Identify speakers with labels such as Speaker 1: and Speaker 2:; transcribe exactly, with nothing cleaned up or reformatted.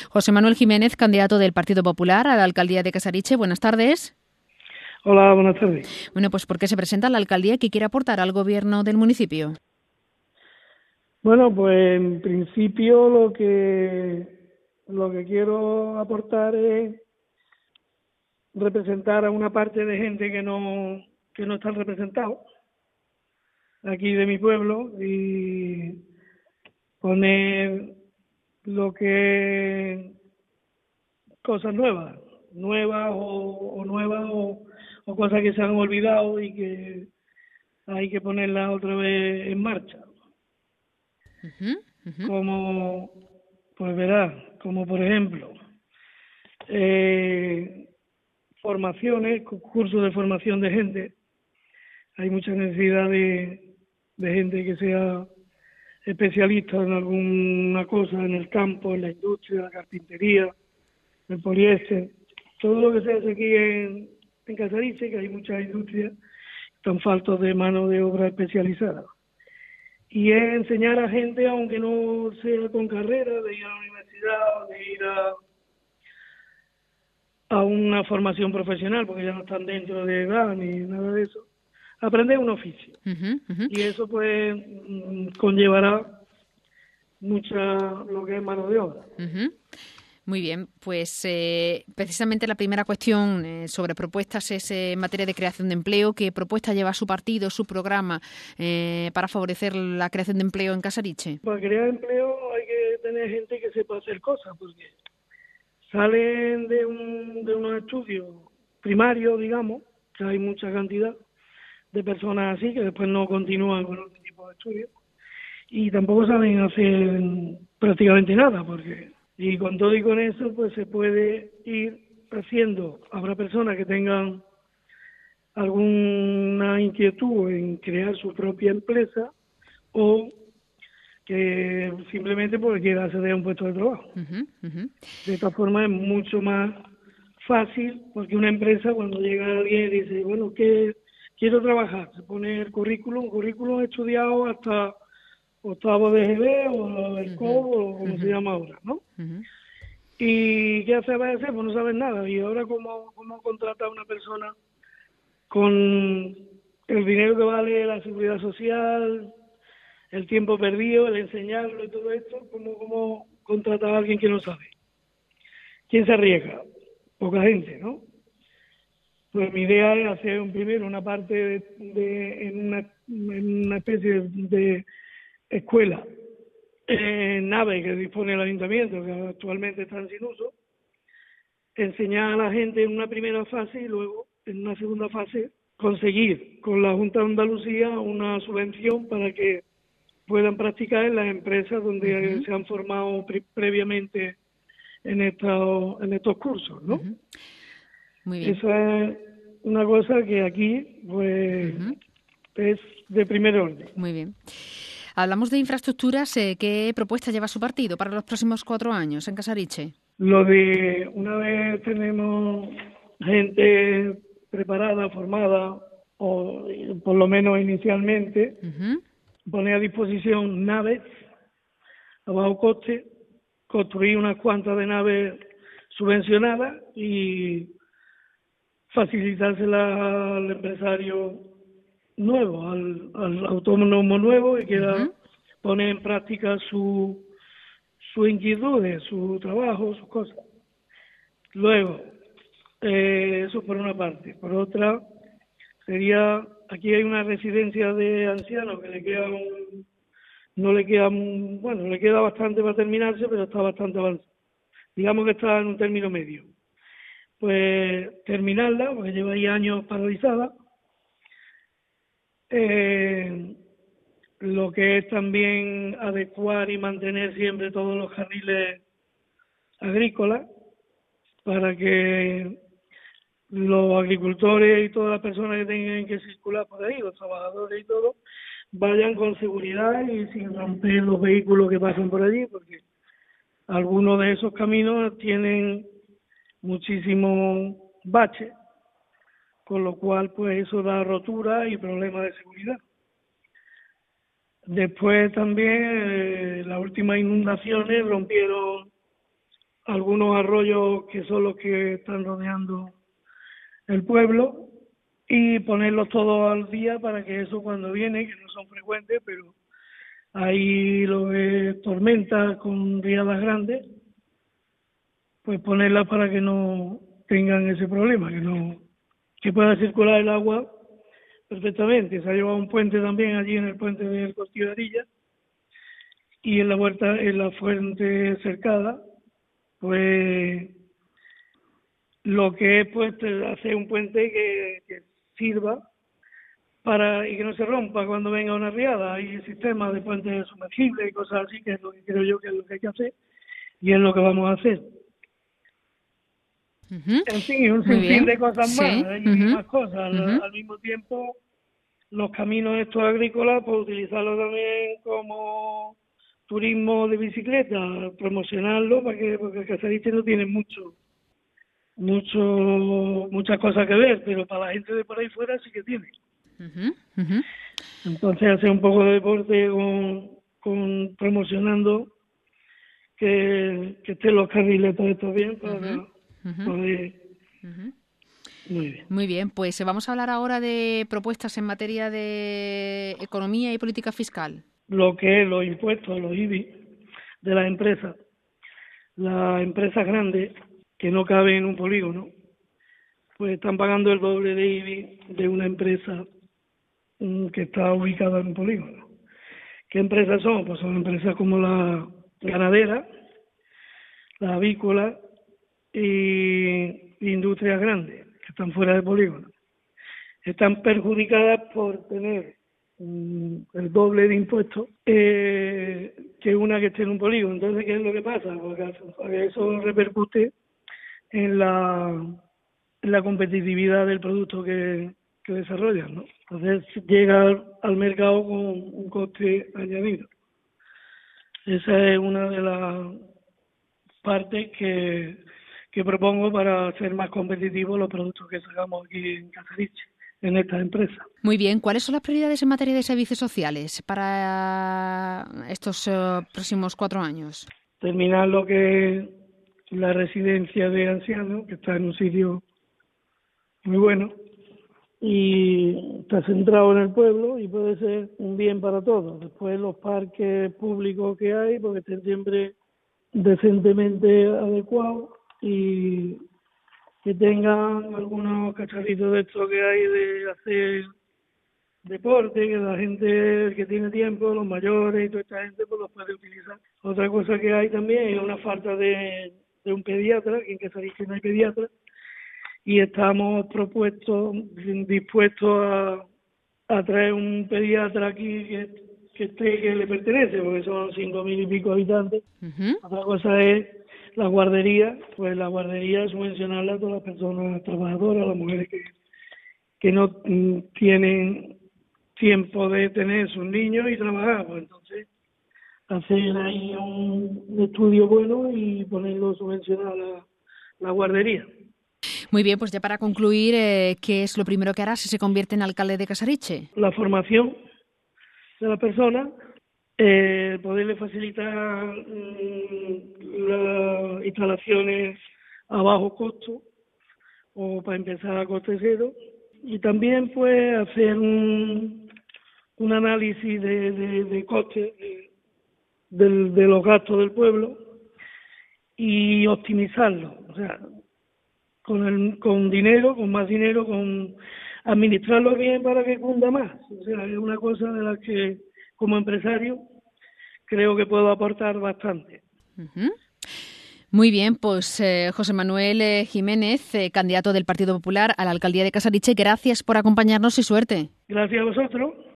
Speaker 1: José Manuel Jiménez, candidato del Partido Popular a la alcaldía de Casariche. Buenas tardes.
Speaker 2: Hola, buenas tardes.
Speaker 1: Bueno, pues ¿por qué se presenta a la alcaldía y qué quiere aportar al gobierno del municipio?
Speaker 2: Bueno, pues en principio lo que lo que quiero aportar es representar a una parte de gente que no que no están representados aquí de mi pueblo y poner lo que cosas nuevas, nuevas o, o nuevas o, o cosas que se han olvidado y que hay que ponerlas otra vez en marcha.
Speaker 1: Uh-huh, uh-huh.
Speaker 2: Como, pues verás, como por ejemplo, eh, formaciones, cursos de formación de gente. Hay mucha necesidad de, de gente que sea especialista en alguna cosa, en el campo, en la industria, la carpintería, el poliéster, todo lo que se hace aquí en, en Casariche, que hay muchas industrias, están faltos de mano de obra especializada. Y es enseñar a gente, aunque no sea con carrera, de ir a la universidad, de ir a, a una formación profesional, porque ya no están dentro de edad ni nada de eso, aprender un oficio.
Speaker 1: Uh-huh, uh-huh.
Speaker 2: Y eso pues conllevará mucha lo que es mano de obra.
Speaker 1: Uh-huh. Muy bien, pues eh, precisamente la primera cuestión eh, sobre propuestas es eh, en materia de creación de empleo. ¿Qué propuesta lleva su partido, su programa eh, para favorecer la creación de empleo en Casariche?
Speaker 2: Para crear empleo hay que tener gente que sepa hacer cosas, porque salen de, un, de unos estudios primarios, digamos, que hay mucha cantidad de personas así que después no continúan con otro tipo de estudios y tampoco saben hacer prácticamente nada, porque y con todo y con eso pues se puede ir haciendo. Habrá personas que tengan alguna inquietud en crear su propia empresa o que simplemente porque quiera acceder a un puesto de trabajo.
Speaker 1: Uh-huh, uh-huh.
Speaker 2: De esta forma es mucho más fácil, porque una empresa cuando llega alguien y dice, bueno, ¿qué quiero trabajar? Se pone el currículum, un currículum estudiado hasta octavo de G B o el C O B o como uh-huh. se llama ahora, ¿no?
Speaker 1: Uh-huh.
Speaker 2: ¿Y qué hace a veces? Pues no saben nada. Y ahora, ¿cómo, cómo contratar a una persona con el dinero que vale la seguridad social, el tiempo perdido, el enseñarlo y todo esto? ¿Cómo, cómo contratar a alguien que no sabe? ¿Quién se arriesga? Poca gente, ¿no? Pues mi idea es hacer un primero una parte de, de en, una, en una especie de, de escuela, eh, nave que dispone el ayuntamiento, que actualmente están sin uso, enseñar a la gente en una primera fase y luego en una segunda fase conseguir con la Junta de Andalucía una subvención para que puedan practicar en las empresas donde uh-huh. se han formado pre- previamente en estos en estos cursos, ¿no?
Speaker 1: Uh-huh. Muy bien.
Speaker 2: Esa es una cosa que aquí pues uh-huh. es de primer orden.
Speaker 1: Muy bien. Hablamos de infraestructuras. Eh, ¿Qué propuesta lleva su partido para los próximos cuatro años en Casariche?
Speaker 2: Lo de una vez tenemos gente preparada, formada, o por lo menos inicialmente, uh-huh. poner a disposición naves a bajo coste, construir unas cuantas de naves subvencionadas y facilitársela al empresario nuevo, al, al autónomo nuevo que quiera uh-huh. poner en práctica su sus inquietudes, su trabajo, sus cosas. Luego, eh, eso por una parte. Por otra, sería, aquí hay una residencia de ancianos que le queda un, no le queda, un, bueno, le queda bastante para terminarse, pero está bastante avanzada. Digamos que está en un término medio. Pues terminarla, porque lleva ahí años paralizada. Eh, lo que es también adecuar y mantener siempre todos los carriles agrícolas para que los agricultores y todas las personas que tengan que circular por ahí, los trabajadores y todo, vayan con seguridad y sin romper los vehículos que pasan por allí, porque algunos de esos caminos tienen muchísimos baches, con lo cual pues eso da rotura y problemas de seguridad. Después también eh, las últimas inundaciones rompieron algunos arroyos que son los que están rodeando el pueblo y ponerlos todos al día para que eso cuando viene, que no son frecuentes, pero hay lo que es tormentas con riadas grandes, pues ponerlas para que no tengan ese problema, que no que pueda circular el agua perfectamente. Se ha llevado un puente también allí en el puente del Cortillo de Arilla y en la huerta, en la fuente cercada, pues lo que es pues hacer un puente que, que sirva para y que no se rompa cuando venga una riada. Hay sistemas de puentes sumergibles y cosas así, que es lo que creo yo que es lo que hay que hacer y es lo que vamos a hacer.
Speaker 1: Uh-huh.
Speaker 2: En fin, un
Speaker 1: Muy
Speaker 2: sinfín
Speaker 1: bien.
Speaker 2: de cosas
Speaker 1: Sí.
Speaker 2: más, hay
Speaker 1: Uh-huh.
Speaker 2: más cosas. Al,
Speaker 1: Uh-huh.
Speaker 2: al mismo tiempo, los caminos estos agrícolas, pues utilizarlos también como turismo de bicicleta, promocionarlo, para que, porque el Casariche no tiene mucho, mucho, muchas cosas que ver, pero para la gente de por ahí fuera sí que tiene.
Speaker 1: Uh-huh. Uh-huh.
Speaker 2: Entonces hacer un poco de deporte con, con promocionando que, que estén los carriles todo esto bien para
Speaker 1: Uh-huh. Uh-huh.
Speaker 2: poder...
Speaker 1: Uh-huh.
Speaker 2: Muy bien.
Speaker 1: Muy bien, pues vamos a hablar ahora de propuestas en materia de economía y política fiscal.
Speaker 2: Lo que es los impuestos, los I B I de las empresas. Las empresas grandes que no caben en un polígono, pues están pagando el doble de I B I de una empresa um, que está ubicada en un polígono. ¿Qué empresas son? Pues son empresas como la ganadera, la avícola y industrias grandes que están fuera del polígono. Están perjudicadas por tener um, el doble de impuestos eh, que una que esté en un polígono. Entonces, ¿qué es lo que pasa? Porque eso repercute en la, en la competitividad del producto que, que desarrollan, ¿no? Entonces llega al, al mercado con un coste añadido. Esa es una de las partes que, que propongo para hacer más competitivos los productos que sacamos aquí en Casariche, en estas empresas.
Speaker 1: Muy bien, ¿cuáles son las prioridades en materia de servicios sociales para estos uh, próximos cuatro años?
Speaker 2: Terminar lo que es la residencia de ancianos, que está en un sitio muy bueno y está centrado en el pueblo y puede ser un bien para todos. Después los parques públicos que hay, porque estén siempre decentemente adecuados y que tengan algunos cacharritos de estos que hay de hacer deporte, que la gente que tiene tiempo, los mayores y toda esta gente, pues los puede utilizar. Otra cosa que hay también es una falta de, de un pediatra, que en Casariche no hay pediatra, y estamos propuestos, dispuestos a, a traer un pediatra aquí que, que esté, que le pertenece, porque son cinco mil y pico habitantes.
Speaker 1: Uh-huh.
Speaker 2: Otra cosa es la guardería, pues la guardería subvencionarla a todas las personas trabajadoras, las mujeres que, que no mm, tienen tiempo de tener sus niños y trabajar, pues entonces hacer ahí un estudio bueno y ponerlo subvencionado a la, la guardería.
Speaker 1: Muy bien, pues ya para concluir, eh, ¿qué es lo primero que hará si se convierte en alcalde de Casariche?
Speaker 2: La formación de la persona, eh, poderle facilitar mmm, las instalaciones a bajo costo o para empezar a coste cero, y también pues hacer un, un análisis de, de, de costes de, de, de los gastos del pueblo y optimizarlo, o sea, con el, con dinero, con más dinero, con administrarlo bien para que cunda más. O sea, es una cosa de la que como empresario creo que puedo aportar bastante.
Speaker 1: Uh-huh. Muy bien, pues eh, José Manuel eh, Jiménez, eh, candidato del Partido Popular a la alcaldía de Casariche, gracias por acompañarnos y suerte.
Speaker 2: Gracias a vosotros.